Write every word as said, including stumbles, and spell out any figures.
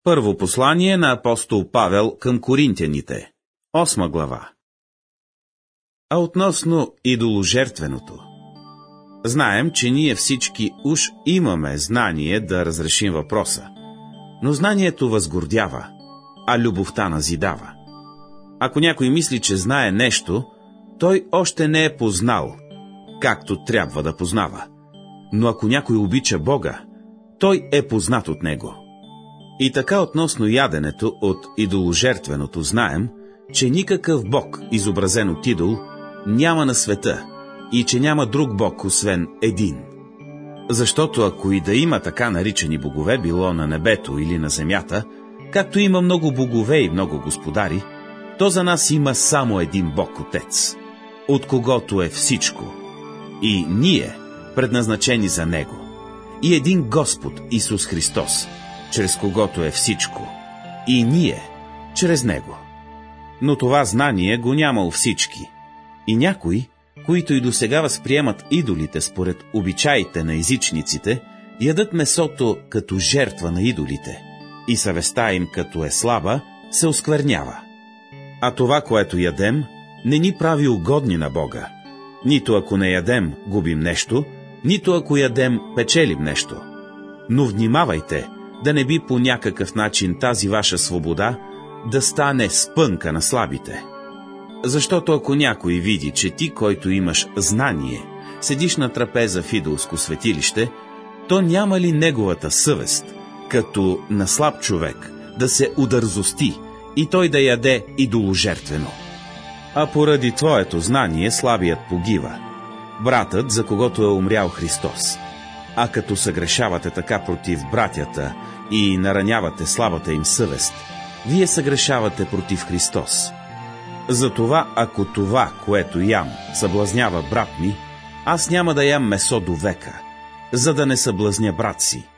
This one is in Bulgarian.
Първо послание на апостол Павел към коринтяните, осма глава. А относно идоложертвеното, знаем, че ние всички уж имаме знание да разрешим въпроса, но знанието възгордява, а любовта назидава. Ако някой мисли, че знае нещо, той още не е познал, както трябва да познава. Но ако някой обича Бога, той е познат от Него. И така относно яденето от идоложертвеното знаем, че никакъв бог, изобразен от идол, няма на света и че няма друг бог, освен един. Защото ако и да има така наричани богове, било на небето или на земята, както има много богове и много господари, то за нас има само един Бог Отец, от когото е всичко, и ние, предназначени за Него, и един Господ Исус Христос, чрез когото е всичко, и ние, чрез Него. Но това знание го няма у всички, и някои, които и досега възприемат идолите според обичаите на езичниците, ядат месото като жертва на идолите, и съвестта им, като е слаба, се осквернява. А това, което ядем, не ни прави угодни на Бога. Нито ако не ядем, губим нещо, нито ако ядем, печелим нещо. Но внимавайте, да не би по някакъв начин тази ваша свобода да стане спънка на слабите. Защото ако някой види, че ти, който имаш знание, седиш на трапеза в идолско светилище, то няма ли неговата съвест, като на слаб човек, да се удързости и той да яде идоложертвено? А поради твоето знание слабият погива, братът, за когото е умрял Христос. А като съгрешавате така против братята и наранявате слабата им съвест, вие съгрешавате против Христос. Затова, ако това, което ям, съблазнява брат ми, аз няма да ям месо до века, за да не съблазня брат си.